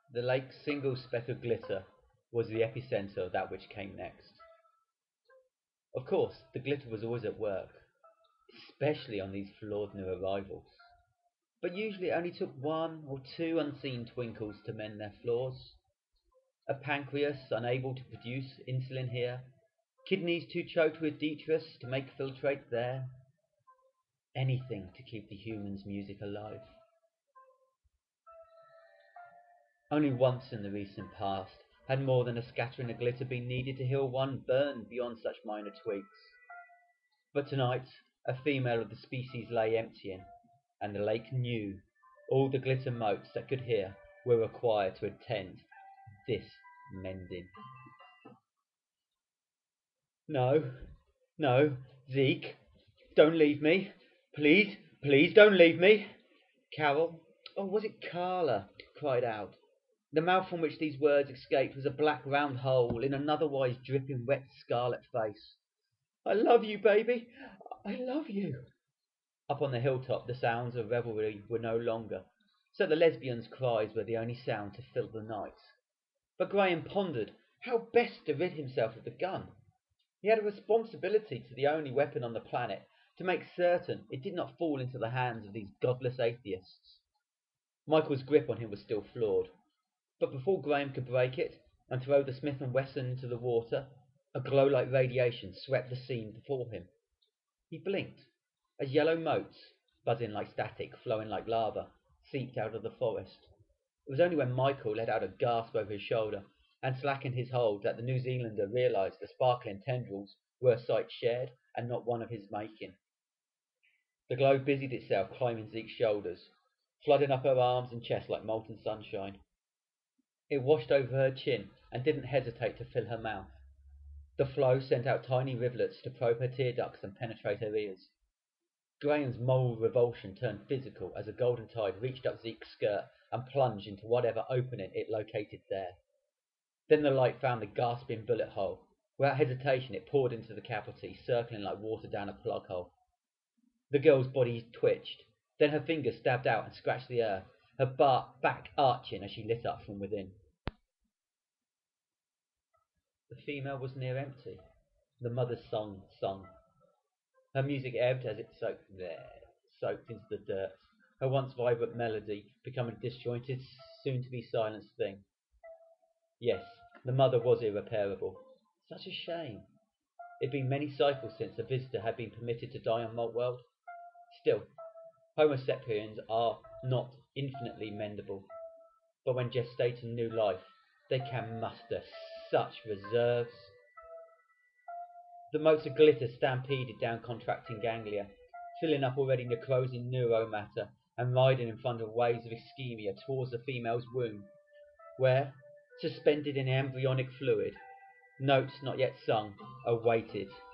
The lake's single speck of glitter was the epicenter of that which came next. Of course, the glitter was always at work, especially on these flawed new arrivals. But usually it only took one or two unseen twinkles to mend their flaws. A pancreas unable to produce insulin here, kidneys too choked with detritus to make filtrate there. Anything to keep the human's music alive. Only once in the recent past had more than a scattering of glitter been needed to heal one burn beyond such minor tweaks. But tonight a female of the species lay emptying, and the lake knew all the glitter motes that could hear were required to attend this mending. No, no, Zeke, don't leave me. Please, please don't leave me. Carol, or was it Carla, cried out. The mouth from which these words escaped was a black round hole in an otherwise dripping wet scarlet face. I love you, baby. I love you. Up on the hilltop the sounds of revelry were no longer, so the lesbian's cries were the only sound to fill the night. But Graham pondered how best to rid himself of the gun. He had a responsibility to the only weapon on the planet to make certain it did not fall into the hands of these godless atheists. Michael's grip on him was still flawed, but before Graham could break it and throw the Smith & Wesson into the water, a glow like radiation swept the scene before him. He blinked as yellow motes, buzzing like static, flowing like lava, seeped out of the forest. It was only when Michael let out a gasp over his shoulder and slackened his hold that the New Zealander realized the sparkling tendrils were a sight shared and not one of his making. The glow busied itself climbing Zeke's shoulders, flooding up her arms and chest like molten sunshine. It washed over her chin and didn't hesitate to fill her mouth. The flow sent out tiny rivulets to probe her tear ducts and penetrate her ears. Graham's moral revulsion turned physical as a golden tide reached up Zeke's skirt and plunged into whatever opening it located there. Then the light found the gasping bullet hole. Without hesitation it poured into the cavity, circling like water down a plug hole. The girl's body twitched, then her fingers stabbed out and scratched the earth, her back arching as she lit up from within. The female was near empty. The mother's song sung. Her music ebbed as it soaked into the dirt, her once vibrant melody becoming a disjointed, soon-to-be silenced thing. Yes, the mother was irreparable. Such a shame. It had been many cycles since a visitor had been permitted to die on Maltworld. Still, Homo sapiens are not infinitely mendable, but when gestating new life, they can muster such reserves. The motes of glitter stampeded down contracting ganglia, filling up already necrosing neuromatter and riding in front of waves of ischemia towards the female's womb, where, suspended in embryonic fluid, notes not yet sung awaited